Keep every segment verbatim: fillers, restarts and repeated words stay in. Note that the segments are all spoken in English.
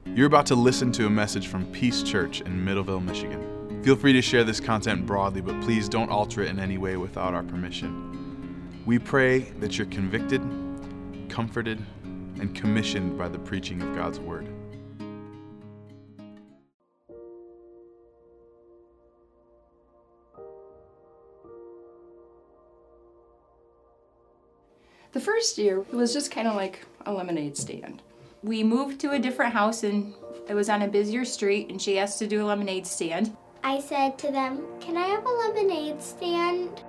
You're about to listen to a message from Peace Church in Middleville, Michigan. Feel free to share this content broadly, but please don't alter it in any way without our permission. We pray that you're convicted, comforted, and commissioned by the preaching of God's Word. The first year was just kind of like a lemonade stand. We moved to a different house and it was on a busier street and she asked to do a lemonade stand. I said to them, "Can I have a lemonade stand?"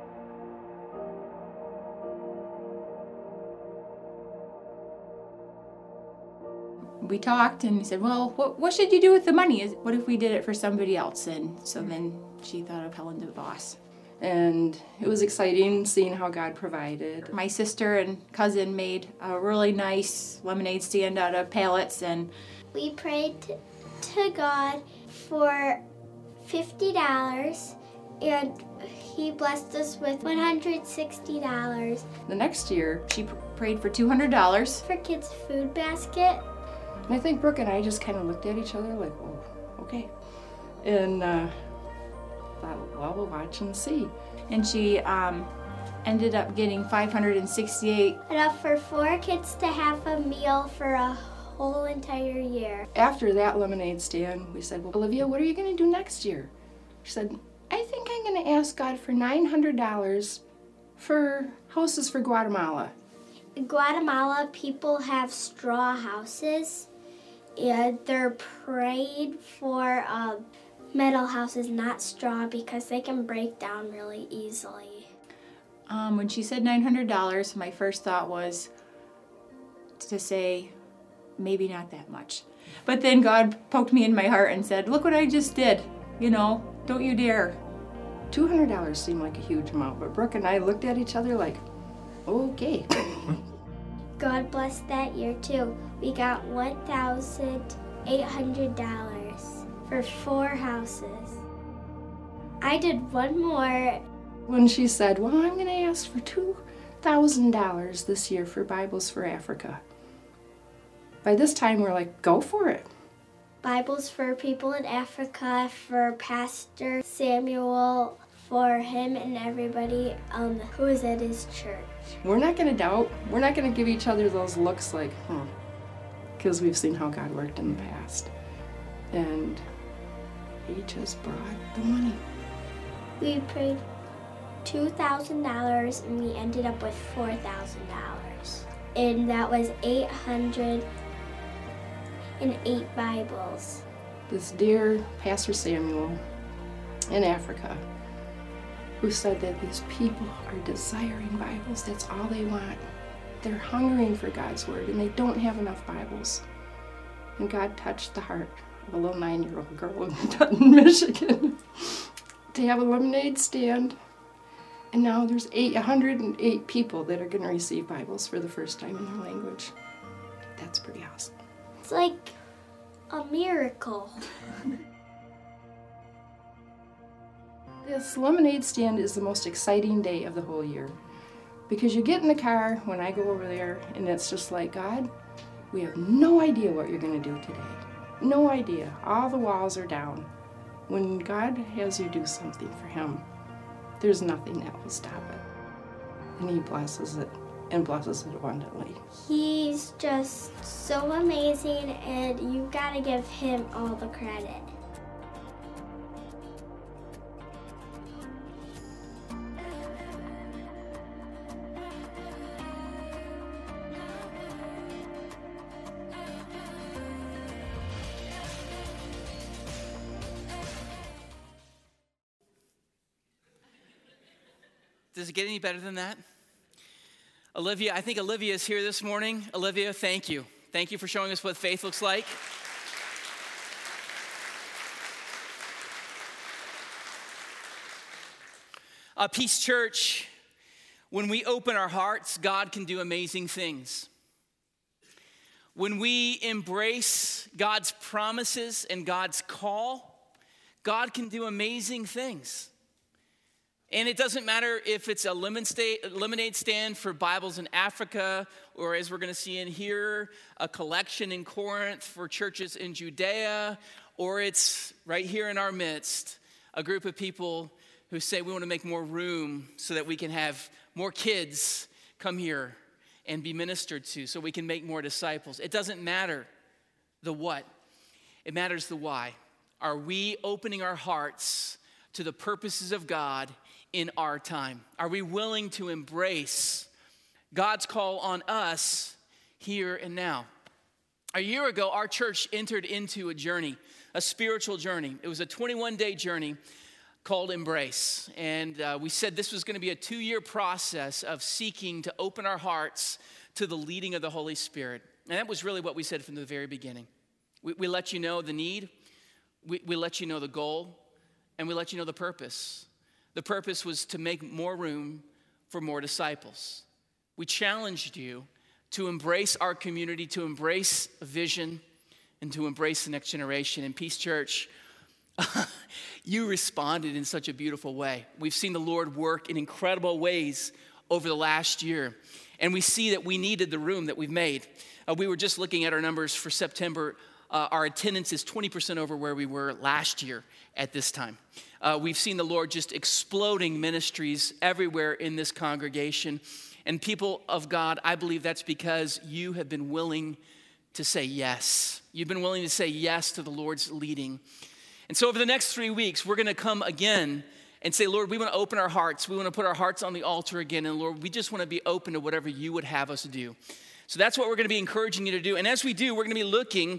We talked and he said, well, what, what should you do with the money? Is What if we did it for somebody else? And so then she thought of Helen DeVos. And it was exciting seeing how God provided. My sister and cousin made a really nice lemonade stand out of pallets, and we prayed to, to God for fifty dollars, and He blessed us with one hundred sixty dollars. The next year, she pr- prayed for two hundred dollars. For kids' food basket. And I think Brooke and I just kind of looked at each other like, oh, okay. And uh, thought, well, we'll watch and see. And she um, ended up getting five hundred sixty-eight. Enough for four kids to have a meal for a whole entire year. After that lemonade stand, we said, well, Olivia, what are you going to do next year? She said, I think I'm going to ask God for nine hundred dollars for houses for Guatemala. In Guatemala, people have straw houses, and they're prayed for uh, metal houses, not straw, because they can break down really easily. Um, when she said nine hundred dollars, my first thought was to say, maybe not that much. But then God poked me in my heart and said, look what I just did. You know, don't you dare. two hundred dollars seemed like a huge amount, but Brooke and I looked at each other like, okay. God blessed that year too. We got one thousand eight hundred dollars for four houses. I did one more. When she said, well, I'm going to ask for two thousand dollars this year for Bibles for Africa. By this time, we're like, go for it. Bibles for people in Africa, for Pastor Samuel, for him and everybody um, who is at his church. We're not going to doubt. We're not going to give each other those looks like, hmm, because we've seen how God worked in the past. And He just brought the money. We prayed two thousand dollars and we ended up with four thousand dollars. And that was eight hundred eight Bibles. This dear Pastor Samuel in Africa, who said that these people are desiring Bibles. That's all they want. They're hungering for God's Word, and they don't have enough Bibles. And God touched the heart of a little nine-year-old girl in Dutton, Michigan, to have a lemonade stand. And now there's eight, one hundred eight people that are going to receive Bibles for the first time in their language. That's pretty awesome. It's like a miracle. This lemonade stand is the most exciting day of the whole year, because you get in the car when I go over there and it's just like, God, we have no idea what you're going to do today. No idea. All the walls are down. When God has you do something for Him, there's nothing that will stop it. And He blesses it, and blesses it abundantly. He's just so amazing, and you gotta give Him all the credit. Does it get any better than that? Olivia, I think Olivia is here this morning. Olivia, thank you. Thank you for showing us what faith looks like. Uh, Peace Church, when we open our hearts, God can do amazing things. When we embrace God's promises and God's call, God can do amazing things. And it doesn't matter if it's a lemonade stand for Bibles in Africa, or as we're going to see in here, a collection in Corinth for churches in Judea, or it's right here in our midst, a group of people who say we want to make more room so that we can have more kids come here and be ministered to, so we can make more disciples. It doesn't matter the what, it matters the why. Are we opening our hearts to the purposes of God in our time? Are we willing to embrace God's call on us here and now? A year ago, our church entered into a journey, a spiritual journey. It was a twenty-one day journey called Embrace. And uh, we said this was going to be a two-year process of seeking to open our hearts to the leading of the Holy Spirit. And that was really what we said from the very beginning. We, we let you know the need, we, we let you know the goal, and we let you know the purpose. The purpose was to make more room for more disciples. We challenged you to embrace our community, to embrace a vision, and to embrace the next generation. And Peace Church, you responded in such a beautiful way. We've seen the Lord work in incredible ways over the last year. And we see that we needed the room that we've made. Uh, we were just looking at our numbers for September. Uh, our attendance is twenty percent over where we were last year at this time. Uh, we've seen the Lord just exploding ministries everywhere in this congregation. And people of God, I believe that's because you have been willing to say yes. You've been willing to say yes to the Lord's leading. And so over the next three weeks, we're going to come again and say, Lord, we want to open our hearts. We want to put our hearts on the altar again. And Lord, we just want to be open to whatever you would have us do. So that's what we're going to be encouraging you to do. And as we do, we're going to be looking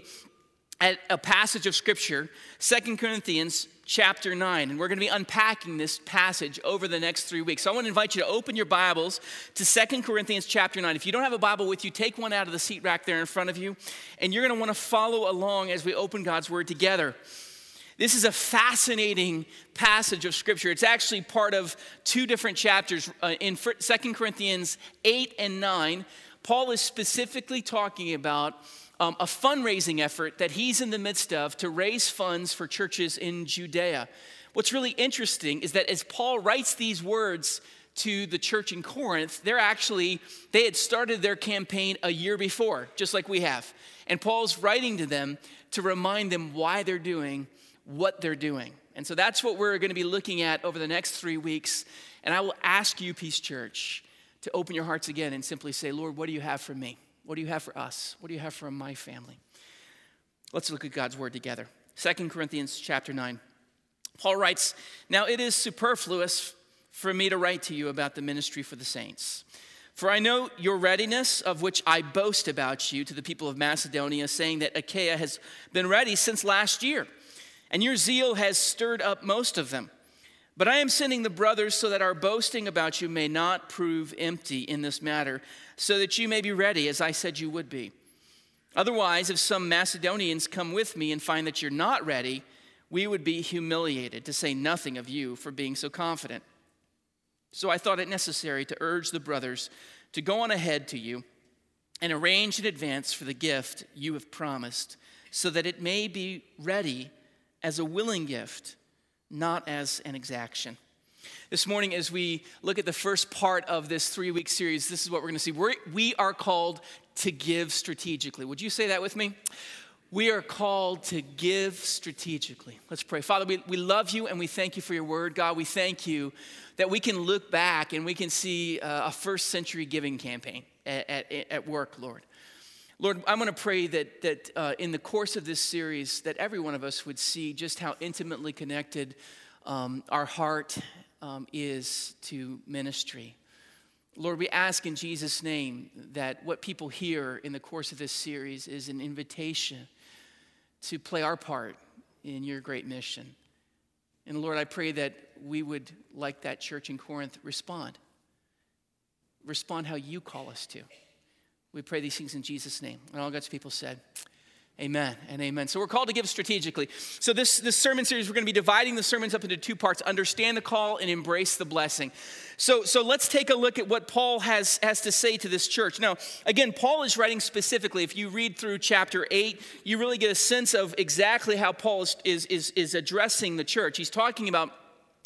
at a passage of Scripture, Second Corinthians chapter nine. And we're going to be unpacking this passage over the next three weeks. So I want to invite you to open your Bibles to Second Corinthians chapter nine. If you don't have a Bible with you, take one out of the seat rack there in front of you. And you're going to want to follow along as we open God's Word together. This is a fascinating passage of Scripture. It's actually part of two different chapters. Uh, in Second Corinthians eight and nine, Paul is specifically talking about Um, a fundraising effort that he's in the midst of to raise funds for churches in Judea. What's really interesting is that as Paul writes these words to the church in Corinth, they're actually, they had started their campaign a year before, just like we have. And Paul's writing to them to remind them why they're doing what they're doing. And so that's what we're going to be looking at over the next three weeks. And I will ask you, Peace Church, to open your hearts again and simply say, Lord, what do you have for me? What do you have for us? What do you have for my family? Let's look at God's Word together. Second Corinthians chapter nine. Paul writes, now it is superfluous for me to write to you about the ministry for the saints. For I know your readiness, of which I boast about you to the people of Macedonia, saying that Achaia has been ready since last year, and your zeal has stirred up most of them. But I am sending the brothers so that our boasting about you may not prove empty in this matter, so that you may be ready, as I said you would be. Otherwise, if some Macedonians come with me and find that you're not ready, we would be humiliated, to say nothing of you for being so confident. So I thought it necessary to urge the brothers to go on ahead to you and arrange in advance for the gift you have promised, so that it may be ready as a willing gift, not as an exaction. This morning, as we look at the first part of this three-week series, this is what we're going to see. We're, we are called to give strategically. Would you say that with me? We are called to give strategically. Let's pray. Father, we, we love you and we thank you for your word. God, we thank you that we can look back and we can see uh, a first century giving campaign at, at, at work, Lord. Lord, I'm going to pray that, that uh, in the course of this series, that every one of us would see just how intimately connected um, our heart um, is to ministry. Lord, we ask in Jesus' name that what people hear in the course of this series is an invitation to play our part in your great mission. And Lord, I pray that we would, like that church in Corinth, respond. Respond how you call us to. We pray these things in Jesus' name. And all God's people said, amen and amen. So we're called to give strategically. So this, this sermon series, we're going to be dividing the sermons up into two parts: understand the call and embrace the blessing. So, so let's take a look at what Paul has, has to say to this church. Now, again, Paul is writing specifically. If you read through chapter eight, you really get a sense of exactly how Paul is, is, is, is addressing the church. He's talking about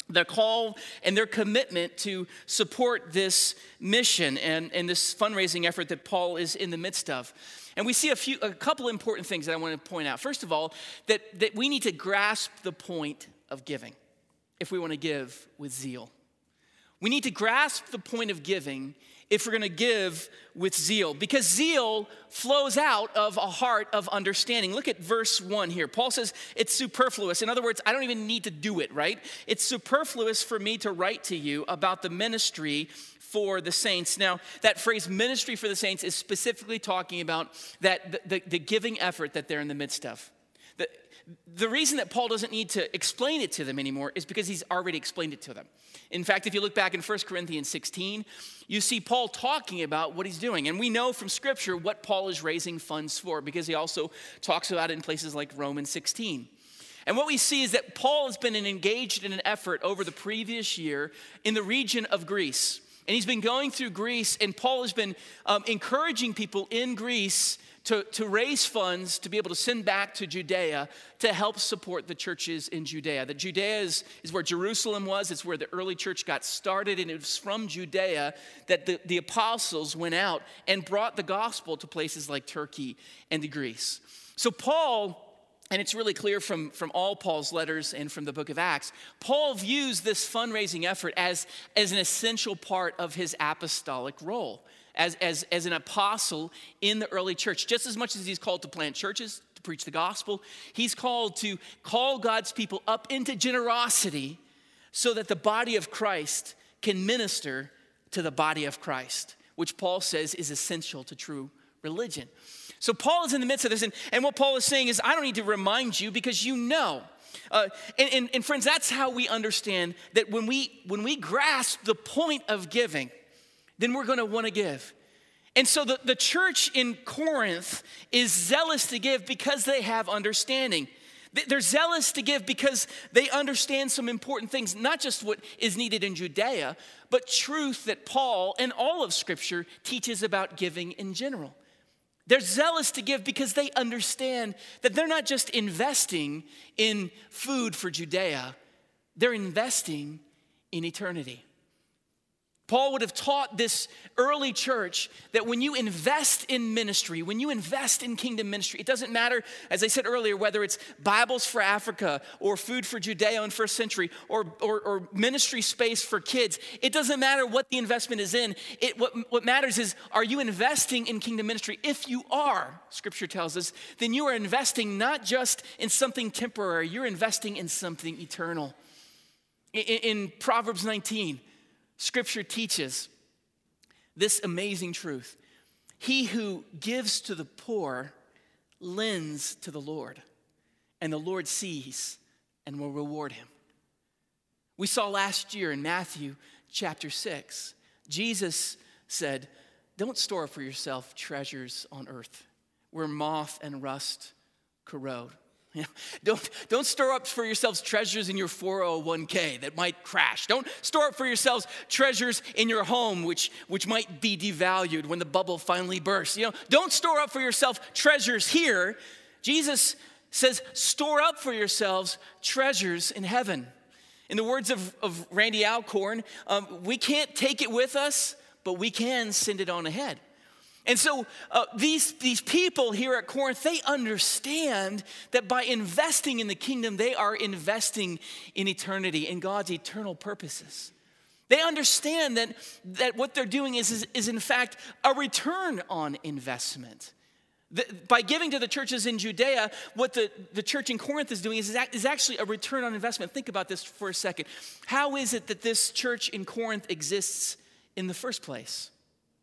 their call and their commitment to support this mission and, and this fundraising effort that Paul is in the midst of. And we see a few, a couple important things that I want to point out. First of all, that, that we need to grasp the point of giving if we want to give with zeal. We need to grasp the point of giving if we're going to give with zeal, because zeal flows out of a heart of understanding. Look at verse one here. Paul says it's superfluous. In other words, I don't even need to do it, right? It's superfluous for me to write to you about the ministry for the saints. Now, that phrase ministry for the saints is specifically talking about that the, the, the giving effort that they're in the midst of. The, the reason that Paul doesn't need to explain it to them anymore is because he's already explained it to them. In fact, if you look back in First Corinthians sixteen, you see Paul talking about what he's doing. And we know from Scripture what Paul is raising funds for, because he also talks about it in places like Romans sixteen. And what we see is that Paul has been engaged in an effort over the previous year in the region of Greece. And he's been going through Greece, and Paul has been um, encouraging people in Greece to, to raise funds to be able to send back to Judea to help support the churches in Judea. That Judea is, is where Jerusalem was. It's where the early church got started, and it was from Judea that the, the apostles went out and brought the gospel to places like Turkey and to Greece. So Paul, and it's really clear from, from all Paul's letters and from the book of Acts, Paul views this fundraising effort as, as an essential part of his apostolic role. As, as, as an apostle in the early church. Just as much as he's called to plant churches, to preach the gospel, he's called to call God's people up into generosity so that the body of Christ can minister to the body of Christ, which Paul says is essential to true religion. So Paul is in the midst of this, and, and what Paul is saying is, I don't need to remind you because you know. Uh, and, and, and friends, that's how we understand that when we, when we grasp the point of giving, then we're going to want to give. And so the, the church in Corinth is zealous to give because they have understanding. They're zealous to give because they understand some important things, not just what is needed in Judea, but truth that Paul and all of Scripture teaches about giving in general. They're zealous to give because they understand that they're not just investing in food for Judea, they're investing in eternity. Paul would have taught this early church that when you invest in ministry, when you invest in kingdom ministry, it doesn't matter, as I said earlier, whether it's Bibles for Africa or food for Judea in first century or, or, or ministry space for kids. It doesn't matter what the investment is in. It, what, what matters is, are you investing in kingdom ministry? If you are, Scripture tells us, then you are investing not just in something temporary, you're investing in something eternal. In, in Proverbs nineteen, Scripture teaches this amazing truth. He who gives to the poor lends to the Lord, and the Lord sees and will reward him. We saw last year in Matthew chapter six, Jesus said, don't store up for yourself treasures on earth where moth and rust corrode. You know, don't, don't store up for yourselves treasures in your four oh one k that might crash. Don't store up for yourselves treasures in your home which, which might be devalued when the bubble finally bursts. You know, don't store up for yourself treasures here. Jesus says, store up for yourselves treasures in heaven. In the words of, of Randy Alcorn, um, we can't take it with us, but we can send it on ahead. And so uh, these, these people here at Corinth, they understand that by investing in the kingdom, they are investing in eternity, in God's eternal purposes. They understand that, that what they're doing is, is, is in fact a return on investment. The, by giving to the churches in Judea, what the, the church in Corinth is doing is, is actually a return on investment. Think about this for a second. How is it that this church in Corinth exists in the first place?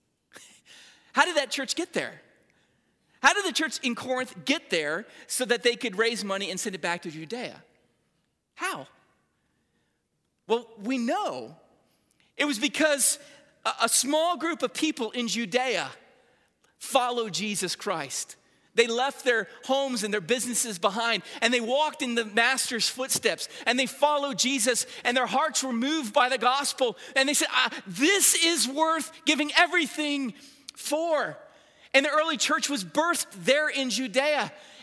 How did that church get there? How did the church in Corinth get there so that they could raise money and send it back to Judea? How? Well, we know it was because a, a small group of people in Judea followed Jesus Christ. They left their homes and their businesses behind, and they walked in the master's footsteps, and they followed Jesus, and their hearts were moved by the gospel, and they said, ah, this is worth giving everything for. And the early church was birthed there in Judea.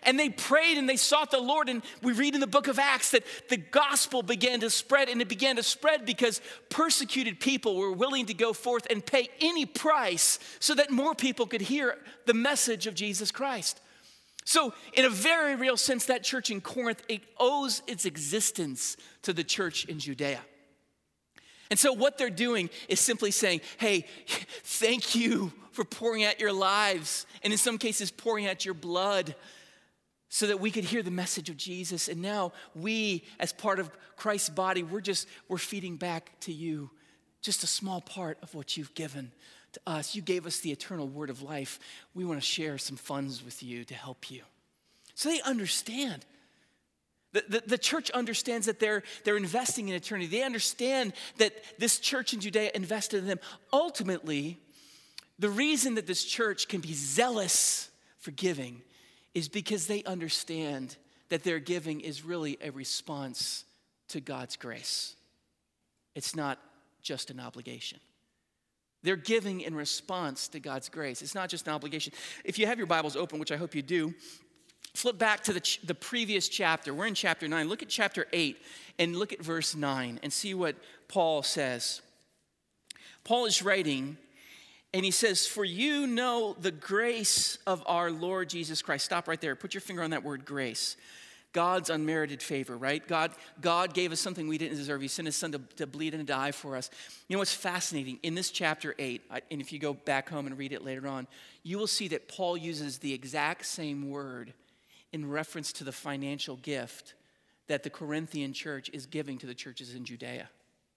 And they prayed and they sought the Lord. And we read in the book of Acts that the gospel began to spread, and it began to spread because persecuted people were willing to go forth and pay any price so that more people could hear the message of Jesus Christ. So in a very real sense, that church in Corinth, it owes its existence to the church in Judea. And so what they're doing is simply saying, hey, thank you for pouring out your lives, and in some cases pouring out your blood so that we could hear the message of Jesus. And now we, as part of Christ's body, we're just, we're feeding back to you just a small part of what you've given to us. You gave us the eternal word of life. We want to share some funds with you to help you. So they understand. The, the, the church understands that they're, they're investing in eternity. They understand that this church in Judea invested in them. Ultimately, the reason that this church can be zealous for giving is because they understand that their giving is really a response to God's grace. It's not just an obligation. They're giving in response to God's grace. It's not just an obligation. If you have your Bibles open, which I hope you do, flip back to the, ch- the previous chapter. We're in chapter nine. Look at chapter eight and look at verse nine and see what Paul says. Paul is writing, and he says, for you know the grace of our Lord Jesus Christ. Stop right there. Put your finger on that word grace. God's unmerited favor, right? God, God gave us something we didn't deserve. He sent his son to, to bleed and die for us. You know what's fascinating? In this chapter eight, and if you go back home and read it later on, you will see that Paul uses the exact same word in reference to the financial gift that the Corinthian church is giving to the churches in Judea.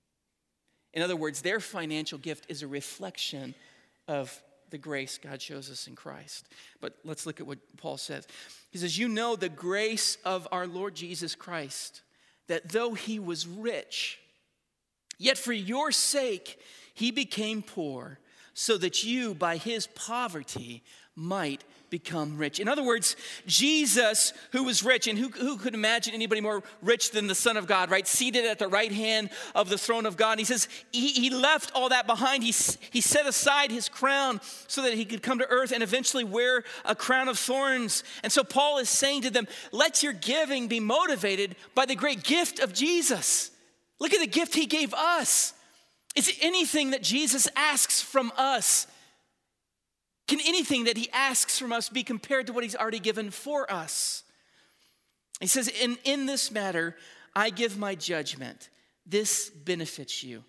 In other words, their financial gift is a reflection of the grace God shows us in Christ. But let's look at what Paul says. He says, you know the grace of our Lord Jesus Christ, that though he was rich, yet for your sake he became poor, so that you by his poverty might become rich. In other words, Jesus, who was rich, and who, who could imagine anybody more rich than the Son of God, right? Seated at the right hand of the throne of God. And he says he, he left all that behind. He, he set aside his crown so that he could come to earth and eventually wear a crown of thorns. And so Paul is saying to them, let your giving be motivated by the great gift of Jesus. Look at the gift he gave us. Is it anything that Jesus asks from us? Can anything that he asks from us be compared to what he's already given for us? He says, in, in this matter, I give my judgment. This benefits you.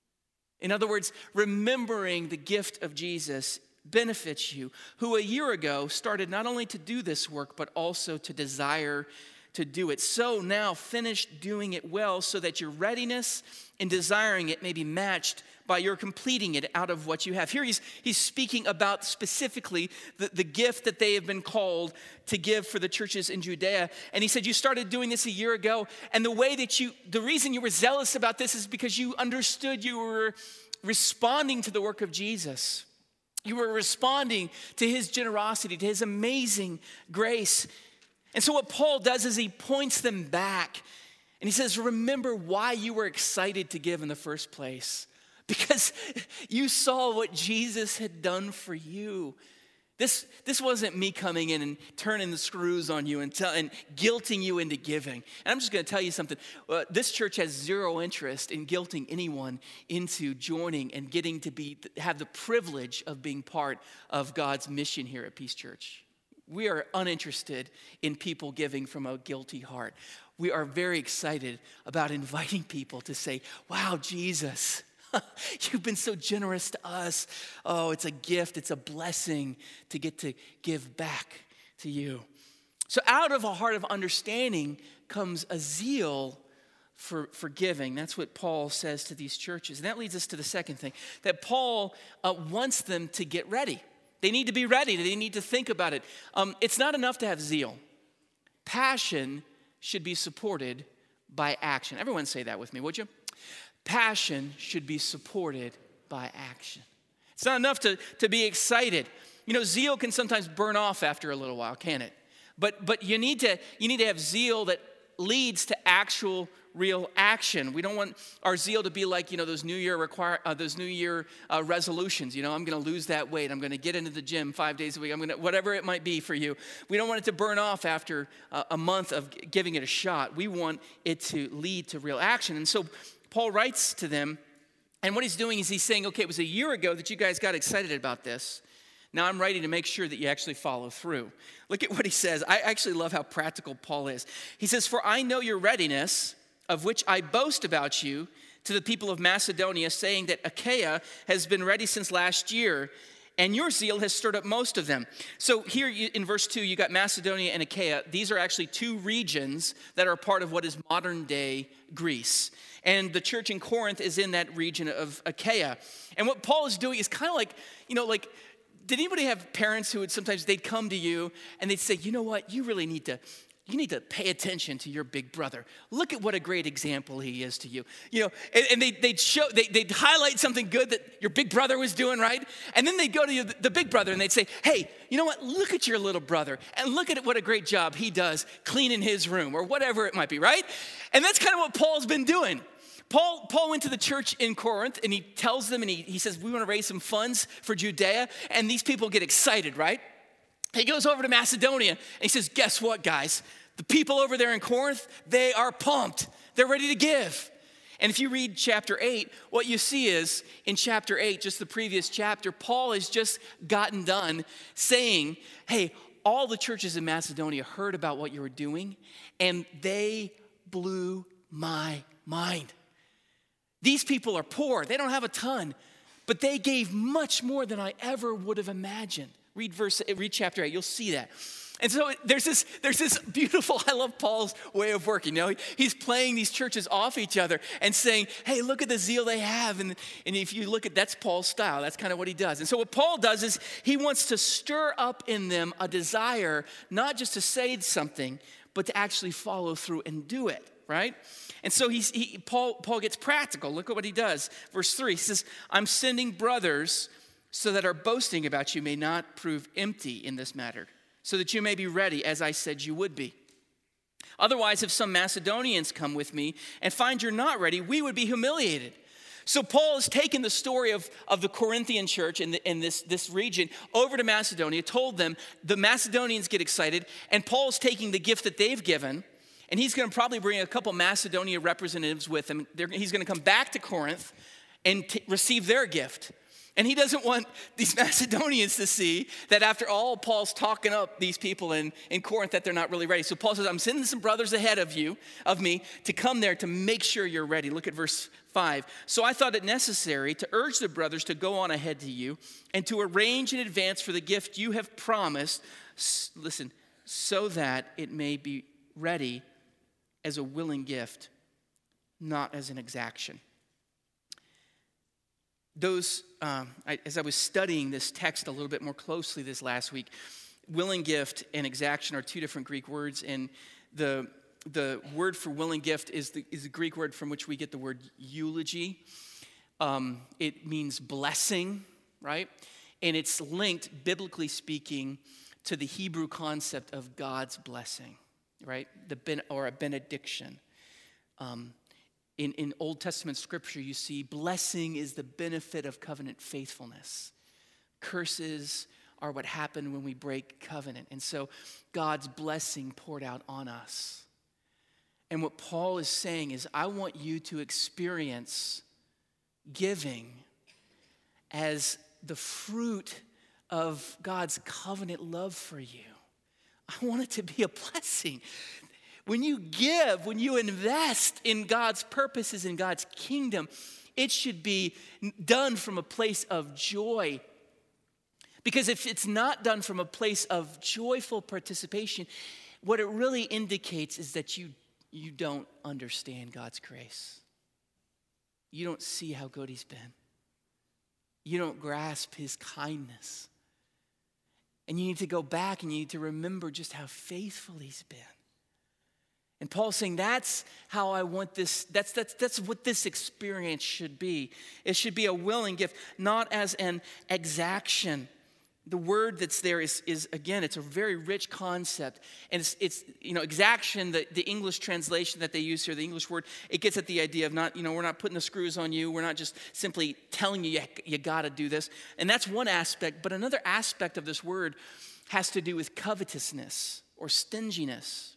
In other words, remembering the gift of Jesus benefits you, who a year ago started not only to do this work, but also to desire to do it. So now finish doing it well, so that your readiness in desiring it may be matched by your completing it out of what you have. Here he's, he's speaking about specifically the, the gift that they have been called to give for the churches in Judea. And he said, you started doing this a year ago. And the way that you, the reason you were zealous about this is because you understood you were responding to the work of Jesus. You were responding to his generosity, to his amazing grace. And so what Paul does is he points them back. And he says, remember why you were excited to give in the first place. Because you saw what Jesus had done for you. This, this wasn't me coming in and turning the screws on you and, tell, and guilting you into giving. And I'm just going to tell you something. Uh, this church has zero interest in guilting anyone into joining and getting to be have the privilege of being part of God's mission here at Peace Church. We are uninterested in people giving from a guilty heart. We are very excited about inviting people to say, wow, Jesus, you've been so generous to us. Oh, it's a gift. It's a blessing to get to give back to you. So out of a heart of understanding comes a zeal for, for giving. That's what Paul says to these churches. And that leads us to the second thing, that Paul uh, wants them to get ready. They need to be ready. They need to think about it. Um, it's not enough to have zeal. Passion should be supported by action. Everyone say that with me, would you? Passion should be supported by action. It's not enough to, to be excited. You know, zeal can sometimes burn off after a little while, can't it? But but you need to you need to have zeal that leads to actual real action. We don't want our zeal to be like, you know, those New Year require uh, those New Year uh, resolutions. You know, I'm going to lose that weight. I'm going to get into the gym five days a week. I'm going to, whatever it might be for you. We don't want it to burn off after uh, a month of g- giving it a shot. We want it to lead to real action. And so Paul writes to them, and what he's doing is he's saying, okay, it was a year ago that you guys got excited about this. Now I'm writing to make sure that you actually follow through. Look at what he says. I actually love how practical Paul is. He says, for I know your readiness, of which I boast about you to the people of Macedonia, saying that Achaia has been ready since last year, and your zeal has stirred up most of them. So here you, in verse two, you got Macedonia and Achaia. These are actually two regions that are part of what is modern day Greece. And the church in Corinth is in that region of Achaia. And what Paul is doing is kind of like, you know, like, did anybody have parents who would sometimes, they'd come to you and they'd say, you know what, you really need to, you need to pay attention to your big brother. Look at what a great example he is to you. You know, and, and they, they'd show, they, they'd highlight something good that your big brother was doing, right? And then they'd go to you, the big brother, and they'd say, hey, you know what? Look at your little brother, and look at what a great job he does cleaning his room, or whatever it might be, right? And that's kind of what Paul's been doing. Paul, Paul went to the church in Corinth, and he tells them, and he, he says, we want to raise some funds for Judea, and these people get excited, right? He goes over to Macedonia, and he says, guess what, guys? The people over there in Corinth, they are pumped. They're ready to give. And if you read chapter eight, what you see is, in chapter eight, just the previous chapter, Paul has just gotten done saying, hey, all the churches in Macedonia heard about what you were doing, and they blew my mind. These people are poor. They don't have a ton, but they gave much more than I ever would have imagined. Read verse, read chapter eight, you'll see that. And so there's this, there's this beautiful, I love Paul's way of working. You know, he's playing these churches off each other and saying, hey, look at the zeal they have. And, and if you look at, that's Paul's style. That's kind of what he does. And so what Paul does is he wants to stir up in them a desire, not just to say something, but to actually follow through and do it, right? And so he's, he, Paul, Paul gets practical. Look at what he does. Verse three, he says, I'm sending brothers so that our boasting about you may not prove empty in this matter, so that you may be ready, as I said you would be. Otherwise, if some Macedonians come with me and find you're not ready, we would be humiliated. So Paul has taken the story of, of the Corinthian church in, the, in this, this region over to Macedonia, told them, the Macedonians get excited, and Paul's taking the gift that they've given, and he's going to probably bring a couple Macedonia representatives with him. They're, he's going to come back to Corinth and t- receive their gift. And he doesn't want these Macedonians to see that after all, Paul's talking up these people in, in Corinth that they're not really ready. So Paul says, I'm sending some brothers ahead of you, of me, to come there to make sure you're ready. Look at verse five. So I thought it necessary to urge the brothers to go on ahead to you and to arrange in advance for the gift you have promised, listen, so that it may be ready as a willing gift, not as an exaction. Those, um, I, as I was studying this text a little bit more closely this last week, willing gift and exaction are two different Greek words, and the the word for willing gift is the, is the Greek word from which we get the word eulogy. Um, it means blessing, right? And it's linked, biblically speaking, to the Hebrew concept of God's blessing, right? The ben, or a benediction. Um, In, in Old Testament scripture, you see blessing is the benefit of covenant faithfulness. Curses are what happen when we break covenant. And so God's blessing poured out on us. And what Paul is saying is, I want you to experience giving as the fruit of God's covenant love for you. I want it to be a blessing. When you give, when you invest in God's purposes, in God's kingdom, it should be done from a place of joy. Because if it's not done from a place of joyful participation, what it really indicates is that you, you don't understand God's grace. You don't see how good he's been. You don't grasp his kindness. And you need to go back and you need to remember just how faithful he's been. And Paul's saying that's how I want this, that's, that's, that's what this experience should be. It should be a willing gift, not as an exaction. the word that's there is, is again, it's a very rich concept. And it's, it's you know, exaction, the, the English translation that they use here, the English word, it gets at the idea of not, you know, we're not putting the screws on you. We're not just simply telling you, you, you got to do this. And that's one aspect. But another aspect of this word has to do with covetousness or stinginess.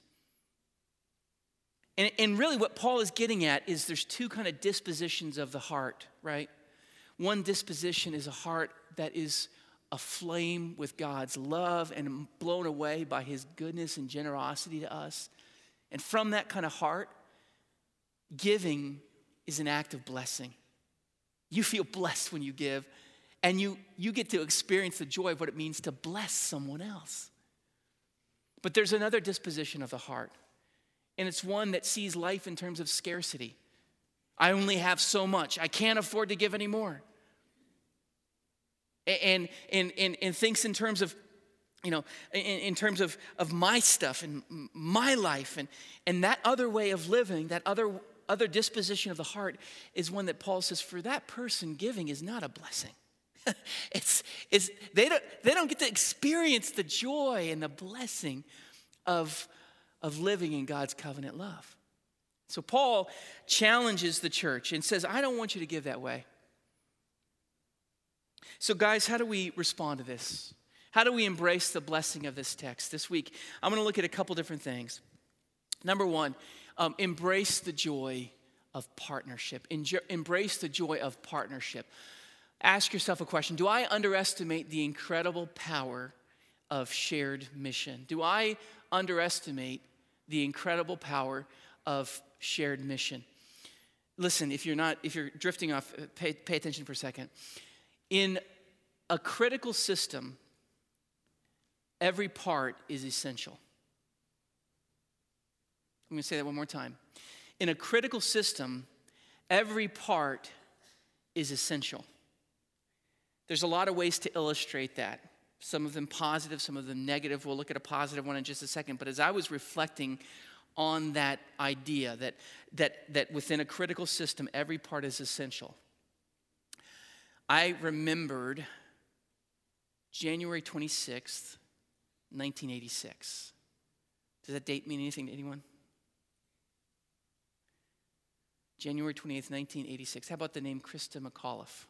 And, and really what Paul is getting at is there's two kind of dispositions of the heart, right? One disposition is a heart that is aflame with God's love and blown away by his goodness and generosity to us. And from that kind of heart, giving is an act of blessing. You feel blessed when you give, and you, you get to experience the joy of what it means to bless someone else. But there's another disposition of the heart, and it's one that sees life in terms of scarcity. I only have so much. I can't afford to give any more. And, and, and, and thinks in terms of, you know, in, in terms of, of my stuff and my life. And, and that other way of living, that other, other disposition of the heart is one that Paul says, for that person, giving is not a blessing. it's, it's, they, don't, they don't get to experience the joy and the blessing of, of living in God's covenant love. So Paul challenges the church and says, I don't want you to give that way. So guys, how do we respond to this? How do we embrace the blessing of this text? This week, I'm going to look at a couple different things. Number one, um, embrace the joy of partnership. Enjo- embrace the joy of partnership. Ask yourself a question. Do I underestimate the incredible power of shared mission? Do I underestimate the incredible power of shared mission? Listen, if you're not, if you're drifting off, pay, pay attention for a second. In a critical system, every part is essential. I'm going to say that one more time. In a critical system, every part is essential. There's a lot of ways to illustrate that. Some of them positive, some of them negative. We'll look at a positive one in just a second. But as I was reflecting on that idea that, that, that within a critical system, every part is essential, I remembered January twenty-sixth, nineteen eighty-six. Does that date mean anything to anyone? January twenty-eighth, nineteen eighty-six. How about the name Christa McAuliffe?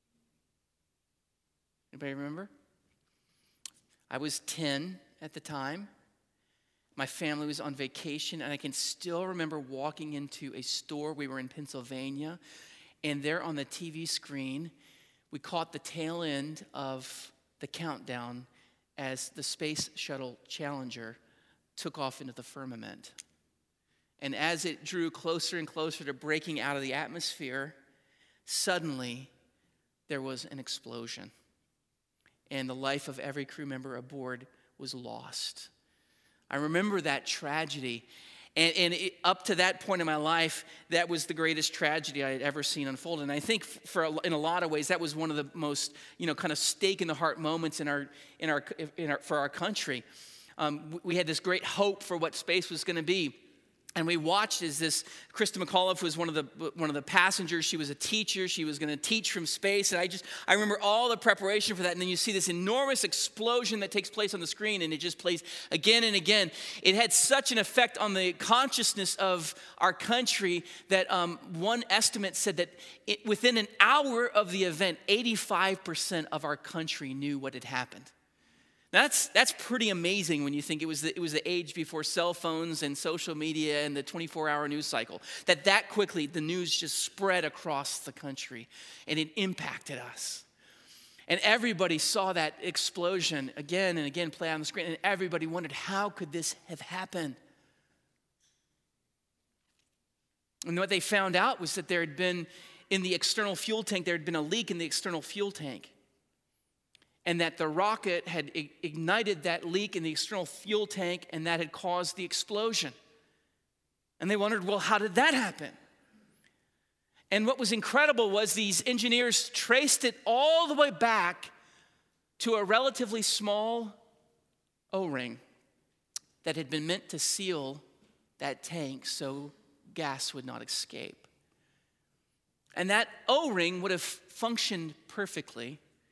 Anybody remember? I was ten at the time. My family was on vacation, and I can still remember walking into a store. We were in Pennsylvania, and there on the T V screen, we caught the tail end of the countdown as the Space Shuttle Challenger took off into the firmament. And as it drew closer and closer to breaking out of the atmosphere, suddenly there was an explosion. And the life of every crew member aboard was lost. I remember that tragedy. And, and it, up to that point in my life, that was the greatest tragedy I had ever seen unfold. And I think for in a lot of ways, that was one of the most, you know, kind of stake in the heart moments in our, in our, in our for our country. Um, we had this great hope for what space was going to be. And we watched as this, Christa McAuliffe was one of the one of the passengers. She was a teacher. She was going to teach from space. And I just, I remember all the preparation for that. And then you see this enormous explosion that takes place on the screen, and it just plays again and again. It had such an effect on the consciousness of our country that um, one estimate said that it, within an hour of the event, eighty-five percent of our country knew what had happened. Now that's that's pretty amazing when you think it was the, it was the age before cell phones and social media and the twenty-four hour news cycle. That that quickly the news just spread across the country, and it impacted us. And everybody saw that explosion again and again play on the screen, and everybody wondered, how could this have happened? And what they found out was that there had been, in the external fuel tank, there had been a leak in the external fuel tank. And that the rocket had ignited that leak in the external fuel tank, and that had caused the explosion. And they wondered, well, how did that happen? And what was incredible was these engineers traced it all the way back to a relatively small O-ring that had been meant to seal that tank so gas would not escape. And that O-ring would have functioned perfectly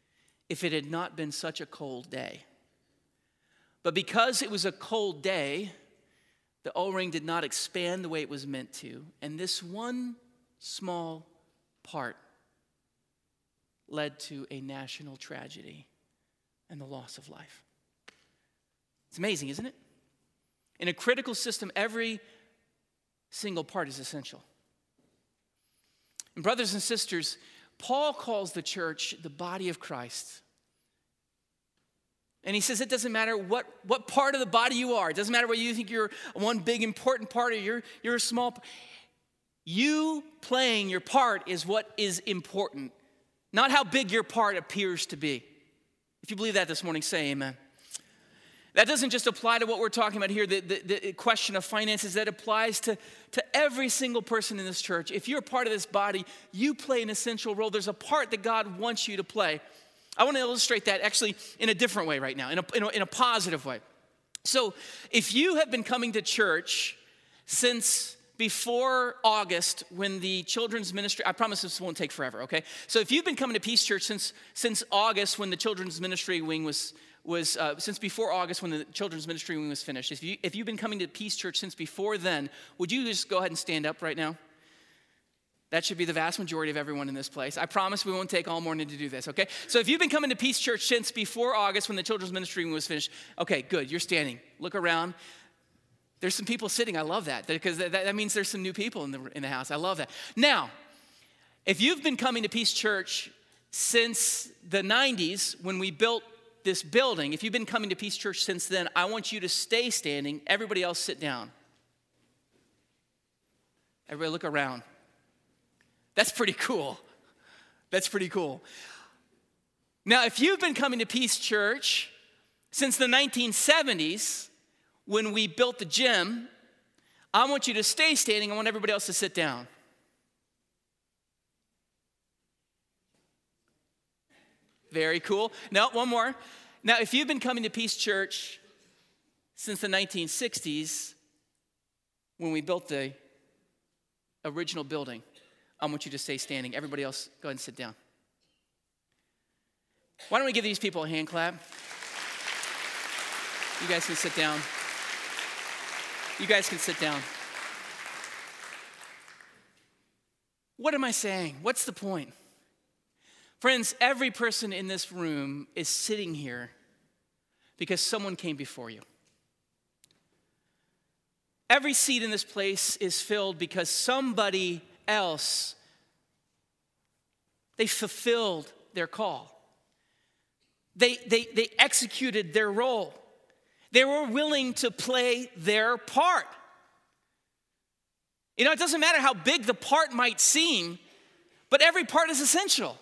if it had not been such a cold day. But because it was a cold day, the O-ring did not expand the way it was meant to, and this one small part led to a national tragedy and the loss of life. It's amazing, isn't it? In a critical system, every single part is essential. And brothers and sisters, Paul calls the church the body of Christ. And he says it doesn't matter what, what part of the body you are. It doesn't matter whether you think you're one big important part or you're, you're a small part. You playing your part is what is important, not how big your part appears to be. If you believe that this morning, say amen. That doesn't just apply to what we're talking about here, the, the, the question of finances. That applies to, to every single person in this church. If you're part of this body, you play an essential role. There's a part that God wants you to play. I want to illustrate that actually in a different way right now, in a, in a, in a positive way. So if you have been coming to church since before August when the children's ministry, I promise this won't take forever, okay? So if you've been coming to Peace Church since, since August when the children's ministry wing was was uh, since before August when the children's ministry wing was finished. If, you, if you've been coming to Peace Church since before then, would you just go ahead and stand up right now? That should be the vast majority of everyone in this place. I promise we won't take all morning to do this, okay? So if you've been coming to Peace Church since before August when the children's ministry wing was finished, okay, good, you're standing. Look around. There's some people sitting. I love that because that, that means there's some new people in the, in the house. I love that. Now, if you've been coming to Peace Church since the nineties when we built this building, if you've been coming to Peace Church since then, I want you to stay standing. Everybody else sit down. Everybody look around. That's pretty cool. That's pretty cool. Now, if you've been coming to Peace Church since the nineteen seventies, when we built the gym, I want you to stay standing. I want everybody else to sit down. Very cool. Now, one more. Now, if you've been coming to Peace Church since the nineteen sixties, when we built the original building, I want you to stay standing. Everybody else, go ahead and sit down. Why don't we give these people a hand clap? You guys can sit down. You guys can sit down. What am I saying? What's the point? Friends, every person in this room is sitting here because someone came before you. Every seat in this place is filled because somebody else, they fulfilled their call. They, they, they executed their role. They were willing to play their part. You know, it doesn't matter how big the part might seem, but every part is essential.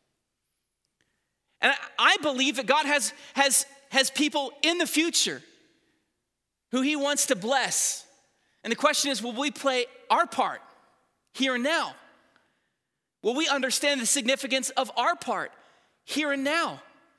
And I believe that God has, has, has people in the future who he wants to bless. And the question is, will we play our part here and now? Will we understand the significance of our part here and now?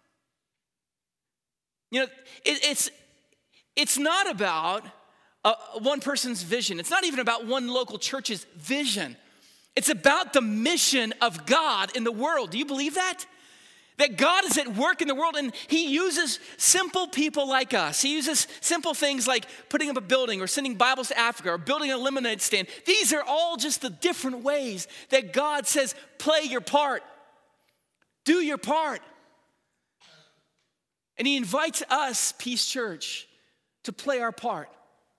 You know, it, it's, it's not about uh, one person's vision. It's not even about one local church's vision. It's about the mission of God in the world. Do you believe that? That God is at work in the world and he uses simple people like us. He uses simple things like putting up a building or sending Bibles to Africa or building a lemonade stand. These are all just the different ways that God says, play your part. Do your part. And he invites us, Peace Church, to play our part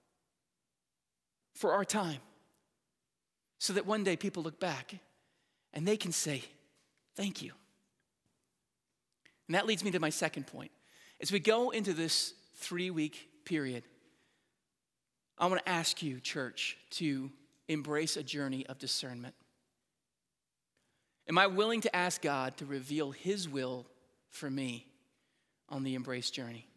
for our time so that one day people look back and they can say, thank you. And that leads me to my second point. As we go into this three-week period, I want to ask you, church, to embrace a journey of discernment. Am I willing to ask God to reveal his will for me on the embrace journey?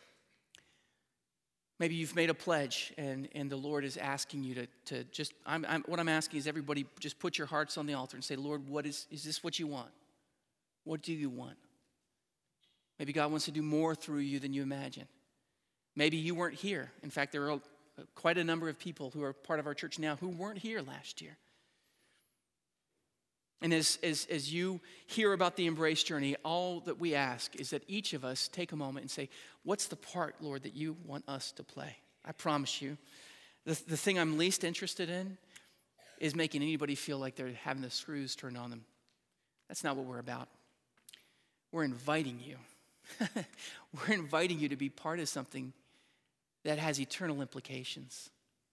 Maybe you've made a pledge and, and the Lord is asking you to, to just, I'm, I'm, what I'm asking is everybody just put your hearts on the altar and say, Lord, what is, is this what you want? What do you want? Maybe God wants to do more through you than you imagine. Maybe you weren't here. In fact, there are quite a number of people who are part of our church now who weren't here last year. And as, as, as you hear about the Embrace journey, all that we ask is that each of us take a moment and say, what's the part, Lord, that you want us to play? I promise you, the, the thing I'm least interested in is making anybody feel like they're having the screws turned on them. That's not what we're about. We're inviting you. We're inviting you to be part of something that has eternal implications.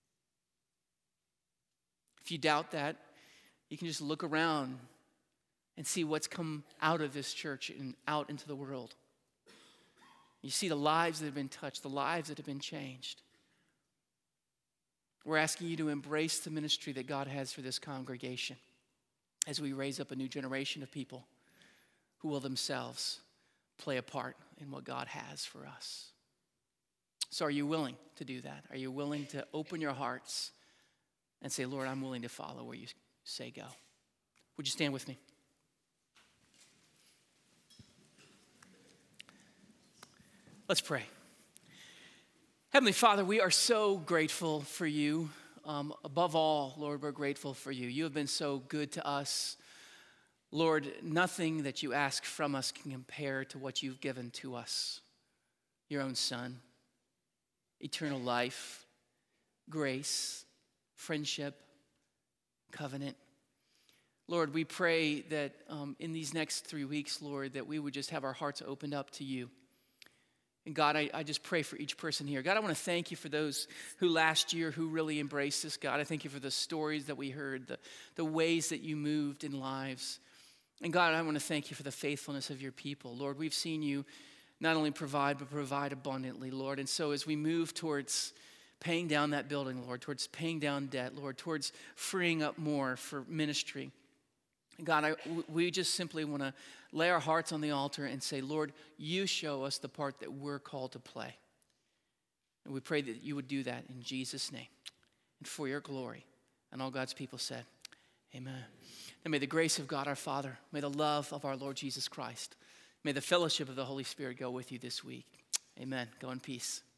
If you doubt that, you can just look around and see what's come out of this church and out into the world. You see the lives that have been touched, the lives that have been changed. We're asking you to embrace the ministry that God has for this congregation as we raise up a new generation of people who will themselves play a part in what God has for us. So are you willing to do that? Are you willing to open your hearts and say, Lord, I'm willing to follow where you say go? Would you stand with me? Let's pray. Heavenly Father, we are so grateful for you. Um, above all, Lord, we're grateful for you. You have been so good to us. Lord, nothing that you ask from us can compare to what you've given to us. Your own Son, eternal life, grace, friendship, covenant. Lord, we pray that um, in these next three weeks, Lord, that we would just have our hearts opened up to you. And God, I, I just pray for each person here. God, I want to thank you for those who last year who really embraced this. God, I thank you for the stories that we heard, the, the ways that you moved in lives. And God, I want to thank you for the faithfulness of your people. Lord, we've seen you not only provide, but provide abundantly, Lord. And so as we move towards paying down that building, Lord, towards paying down debt, Lord, towards freeing up more for ministry, God, I, we just simply want to lay our hearts on the altar and say, Lord, you show us the part that we're called to play. And we pray that you would do that in Jesus' name and for your glory. And all God's people said, amen. And may the grace of God our Father, may the love of our Lord Jesus Christ, may the fellowship of the Holy Spirit go with you this week. Amen. Go in peace.